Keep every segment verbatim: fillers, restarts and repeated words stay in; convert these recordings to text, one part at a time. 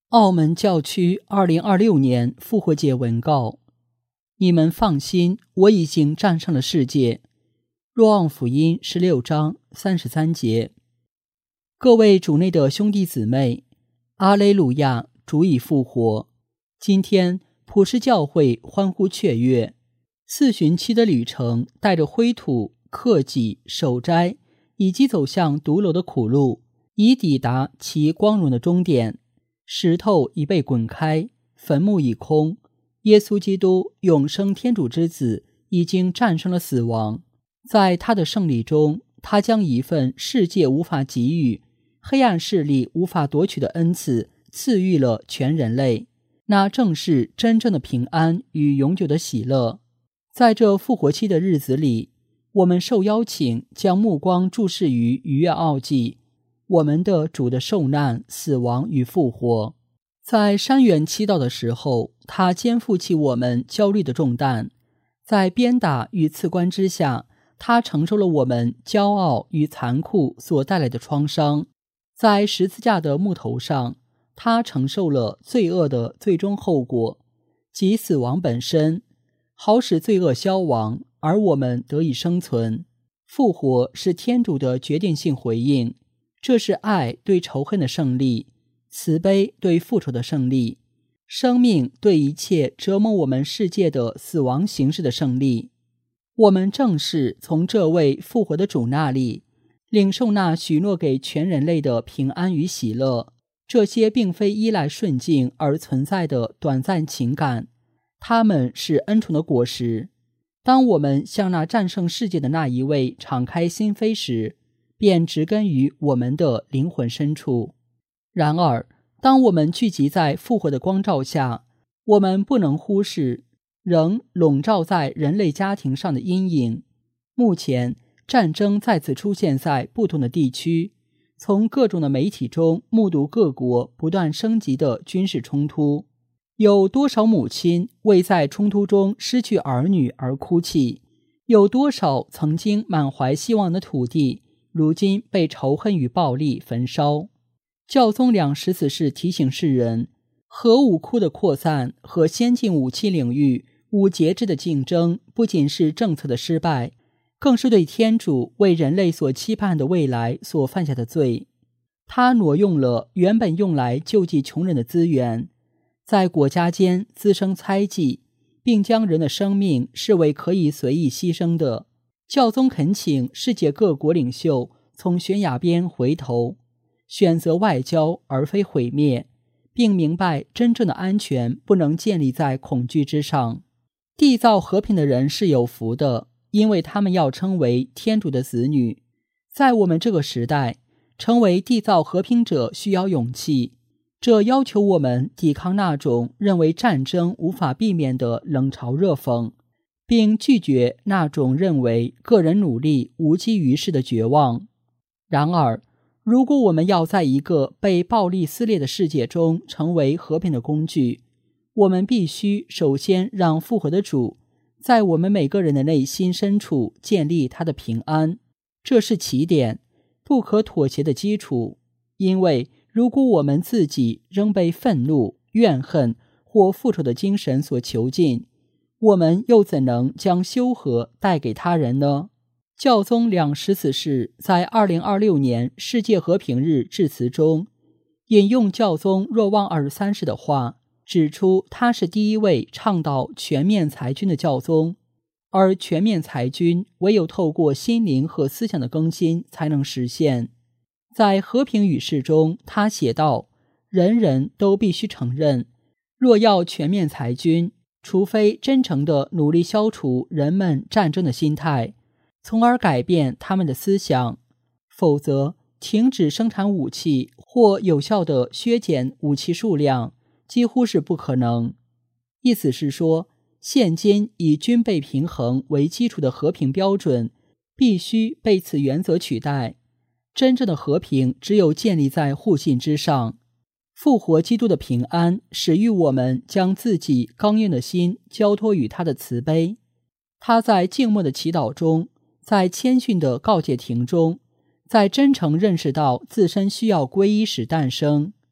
澳门教区二零二六年复活节文告：你们放心，我已经战胜了世界。若望福音十六章三十三节。各位主内的兄弟姊妹，阿肋路亚，主已复活。今天普世教会欢呼雀跃，四旬期的旅程带着灰土、克己、守斋以及走向独楼的苦路，已抵达其光荣的终点。石头已被滚开，坟墓已空，耶稣基督永生天主之子已经战胜了死亡。在他的胜利中，他将一份世界无法给予、黑暗势力无法夺取的恩赐赐予了全人类，那正是真正的平安与永久的喜乐。在这复活期的日子里，我们受邀请将目光注视于逾越奥祭，我们的主的受难、死亡与复活。在山原祈祷的时候，他肩负起我们焦虑的重担，在鞭打与刺冠之下，他承受了我们骄傲与残酷所带来的创伤。在十字架的木头上，他承受了罪恶的最终后果，即死亡本身，好使罪恶消亡，而我们得以生存。复活是天主的决定性回应，这是爱对仇恨的胜利，慈悲对复仇的胜利，生命对一切折磨我们世界的死亡形式的胜利。我们正是从这位复活的主那里领受那许诺给全人类的平安与喜乐，这些并非依赖顺境而存在的短暂情感，它们是恩宠的果实。当我们向那战胜世界的那一位敞开心扉时，便植根于我们的灵魂深处。然而，当我们聚集在复活的光照下，我们不能忽视仍笼罩在人类家庭上的阴影。目前，战争再次出现在不同的地区，从各种的媒体中目睹各国不断升级的军事冲突。有多少母亲为在冲突中失去儿女而哭泣？有多少曾经满怀希望的土地，如今被仇恨与暴力焚烧？教宗两十子是提醒世人，核武库的扩散和先进武器领域无节制的竞争，不仅是政策的失败，更是对天主为人类所期盼的未来所犯下的罪。他挪用了原本用来救济穷人的资源，在国家间滋生猜忌，并将人的生命视为可以随意牺牲的。教宗恳请世界各国领袖从悬崖边回头，选择外交而非毁灭，并明白真正的安全不能建立在恐惧之上。缔造和平的人是有福的，因为他们要称为天主的子女。在我们这个时代，成为缔造和平者需要勇气，这要求我们抵抗那种认为战争无法避免的冷嘲热讽，并拒绝那种认为个人努力无济于事的绝望。然而，如果我们要在一个被暴力撕裂的世界中成为和平的工具，我们必须首先让复活的主在我们每个人的内心深处建立他的平安，这是起点，不可妥协的基础。因为如果我们自己仍被愤怒、怨恨或复仇的精神所囚禁，我们又怎能将修和带给他人呢？教宗两十子是在二零二六年世界和平日致辞中，引用教宗若望二十三世的话，指出他是第一位倡导全面裁军的教宗，而全面裁军唯有透过心灵和思想的更新才能实现。在和平语示中，他写道：人人都必须承认，若要全面裁军，除非真诚地努力消除人们战争的心态，从而改变他们的思想，否则停止生产武器或有效地削减武器数量几乎是不可能。意思是说，现今以军备平衡为基础的和平标准必须被此原则取代。真正的和平只有建立在互信之上。复活基督的平安使予我们将自己刚硬的心交托于他的慈悲。他在静默的祈祷中，在谦逊的告诫庭中，在真诚认识到自身需要皈依时诞生。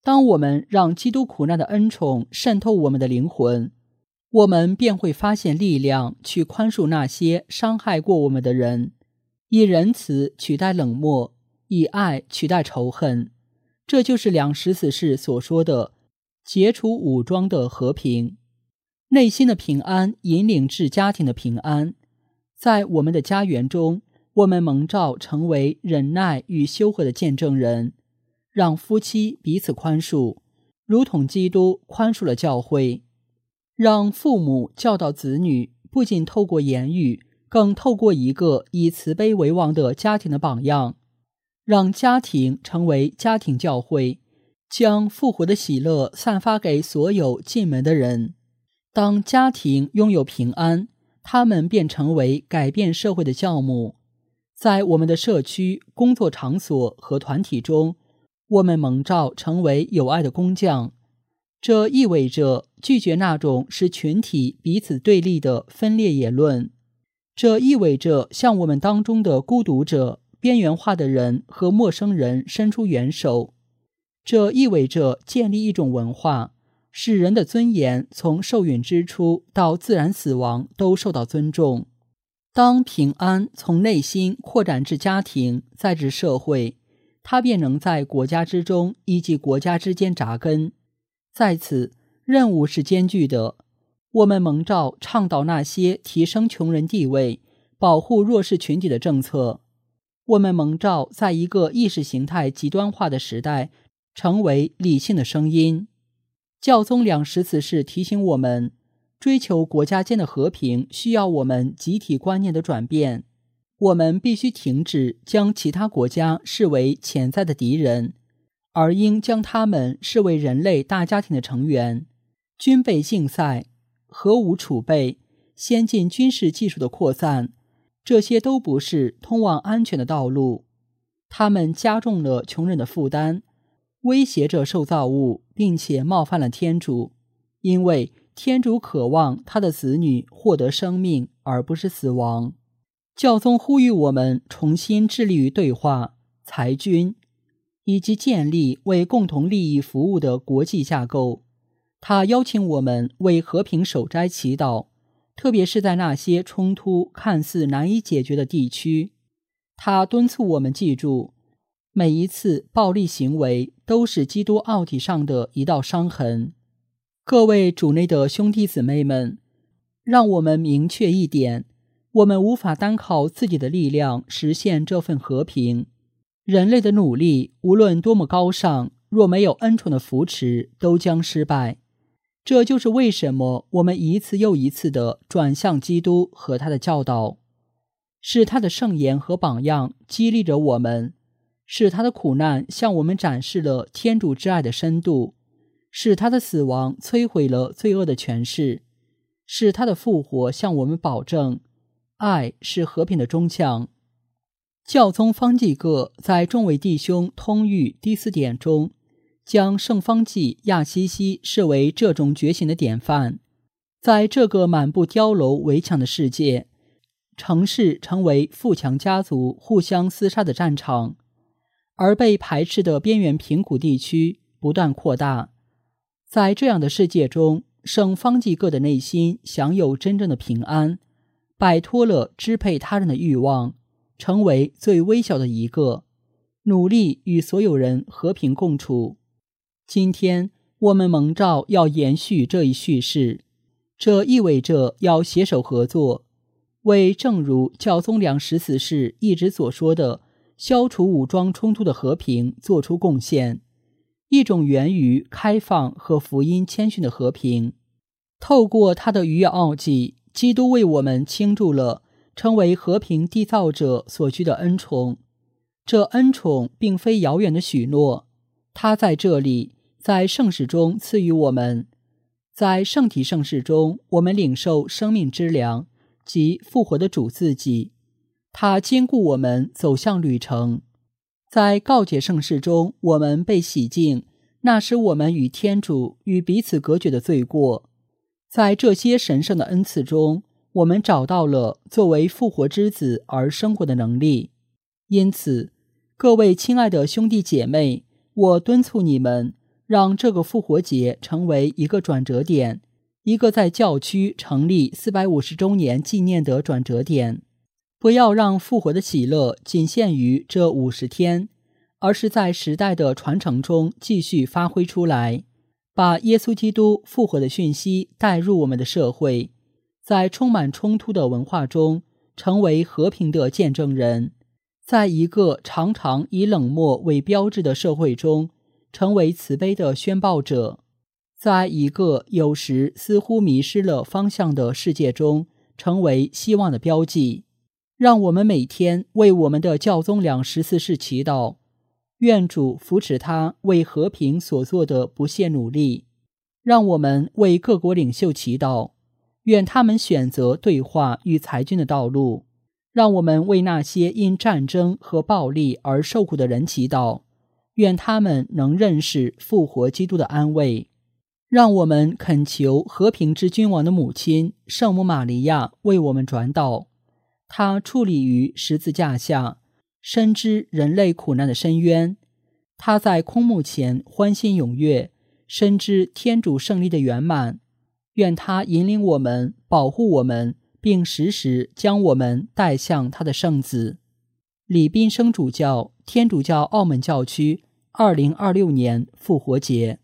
当我们让基督苦难的恩宠渗透我们的灵魂，我们便会发现力量去宽恕那些伤害过我们的人，以仁慈取代冷漠，以爱取代仇恨。这就是两十死士所说的解除武装的和平。内心的平安引领至家庭的平安。在我们的家园中，我们蒙召成为忍耐与修和的见证人，让夫妻彼此宽恕，如同基督宽恕了教会。让父母教导子女，不仅透过言语，更透过一个以慈悲为王的家庭的榜样，让家庭成为家庭教会，将复活的喜乐散发给所有进门的人。当家庭拥有平安，他们便成为改变社会的教母。在我们的社区、工作场所和团体中，我们蒙召成为有爱的工匠。这意味着拒绝那种使群体彼此对立的分裂言论。这意味着向我们当中的孤独者、边缘化的人和陌生人伸出援手。这意味着建立一种文化，使人的尊严从受孕之初到自然死亡都受到尊重。当平安从内心扩展至家庭，再至社会，它便能在国家之中以及国家之间扎根。在此，任务是艰巨的。我们蒙召倡导那些提升穷人地位、保护弱势群体的政策。我们蒙召在一个意识形态极端化的时代，成为理性的声音。教宗两十此事提醒我们，追求国家间的和平需要我们集体观念的转变。我们必须停止将其他国家视为潜在的敌人，而应将他们视为人类大家庭的成员。军备竞赛、核武储备、先进军事技术的扩散，这些都不是通往安全的道路。他们加重了穷人的负担，威胁着受造物，并且冒犯了天主，因为天主渴望他的子女获得生命，而不是死亡。教宗呼吁我们重新致力于对话、裁军，以及建立为共同利益服务的国际架构。他邀请我们为和平守斋祈祷，特别是在那些冲突看似难以解决的地区。他敦促我们记住，每一次暴力行为都是基督奥体上的一道伤痕。各位主内的兄弟姊妹们，让我们明确一点，我们无法单靠自己的力量实现这份和平。人类的努力无论多么高尚，若没有恩宠的扶持，都将失败。这就是为什么我们一次又一次地转向基督和他的教导，是他的圣言和榜样激励着我们，是他的苦难向我们展示了天主之爱的深度，是他的死亡摧毁了罪恶的权势，是他的复活向我们保证爱是和平的中将。教宗方济各在众位弟兄通谕第四典中，将圣方济亚西西视为这种觉醒的典范。在这个满布碉楼围墙的世界，城市成为富强家族互相厮杀的战场，而被排斥的边缘贫苦地区不断扩大。在这样的世界中，圣方济各的内心享有真正的平安，摆脱了支配他人的欲望，成为最微小的一个，努力与所有人和平共处。今天我们蒙召要延续这一叙事，这意味着要携手合作，为正如教宗两十四世一直所说的消除武装冲突的和平做出贡献，一种源于开放和福音谦逊的和平。透过他的逾越奥迹，基督为我们倾注了成为和平缔造者所居的恩宠。这恩宠并非遥远的许诺，他在这里，在圣事中赐予我们。在圣体圣事中，我们领受生命之粮及复活的主自己，他坚固我们走向旅程。在告解圣事中，我们被洗净那使我们与天主与彼此隔绝的罪过。在这些神圣的恩赐中，我们找到了作为复活之子而生活的能力。因此，各位亲爱的兄弟姐妹，我敦促你们让这个复活节成为一个转折点，一个在教区成立四百五十周年纪念的转折点。不要让复活的喜乐仅限于这五十天，而是在时代的传承中继续发挥出来，把耶稣基督复活的讯息带入我们的社会，在充满冲突的文化中成为和平的见证人，在一个常常以冷漠为标志的社会中成为慈悲的宣报者，在一个有时似乎迷失了方向的世界中成为希望的标记。让我们每天为我们的教宗两十四世祈祷，愿主扶持他为和平所做的不懈努力。让我们为各国领袖祈祷，愿他们选择对话与裁军的道路。让我们为那些因战争和暴力而受苦的人祈祷，愿他们能认识复活基督的安慰。让我们恳求和平之君王的母亲圣母玛利亚为我们转祷，他矗立于十字架下，深知人类苦难的深渊。他在空墓前欢欣踊跃，深知天主胜利的圆满。愿他引领我们，保护我们，并时时将我们带向他的圣子。李斌生主教，天主教澳门教区，二零二六年复活节。